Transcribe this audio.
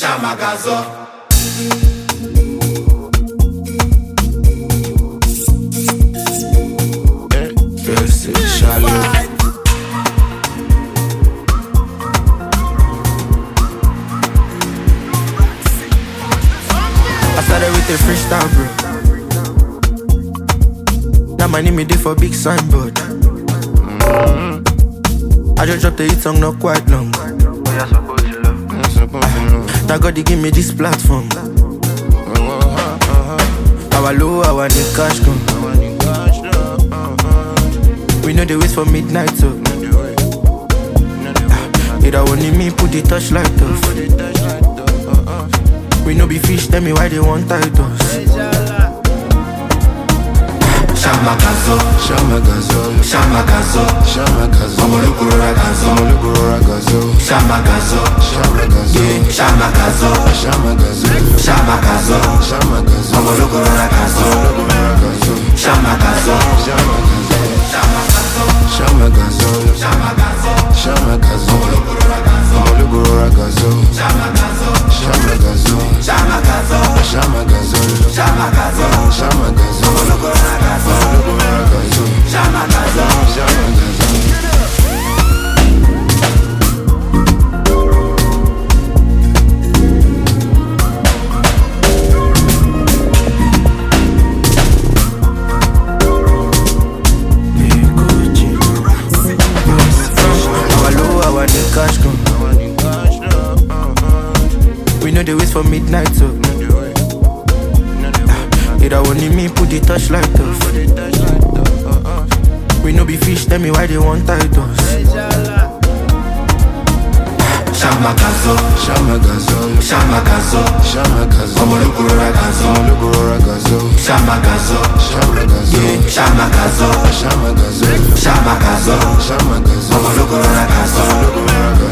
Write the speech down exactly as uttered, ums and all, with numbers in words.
Shamagazo. First it, Charlotte. I started with a freestyle, bro. Now my name is for big signboard. Mm-hmm. I just dropped the hit song not quite long. Oh, you're supposed to love. You're supposed to love. Now God, they give me this platform. Our low, our need cash come. We know they wait for midnight, so it only me put the touchlight off. We know be fish, tell me why they want titles. Shamagazo, Shamagazo, Shamagazo, Shamagazo, Omolukuro ragazo, Omolukuro ragazo, Shamagazo, Shamagazo, Shamagazo, Shamagazo, Shamagazo, Shamagazo, Omolukuro ragazo, Shamagazo, Shamagazo, Shamagazo, Shamagazo, Shamagazo, Shamagazo, Omolukuro ragazo, Shamagazo, Shamagazo, Shamagazo, Shamagazo, Shamagazo, Shamagazo, Omolukuro ragazo, ragazo, Shamagazo, Shamagazo. Cash come. We know they wait for midnight, so it only me put the touchlight off. We know be fish, tell me why they want titles. Shamagazo, Shamagazo, Shamagazo, Shamagazo, Omolukuro ragazo, Omolukuro ragazo, Shamagazo, Shamagazo, Shamagazo, Shamagazo, Shamagazo, Shamagazo, Omolukuro ragazo,